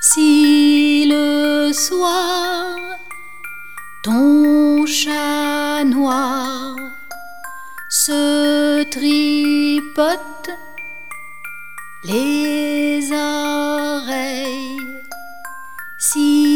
Si le soir ton chat noir se tripote les oreilles, si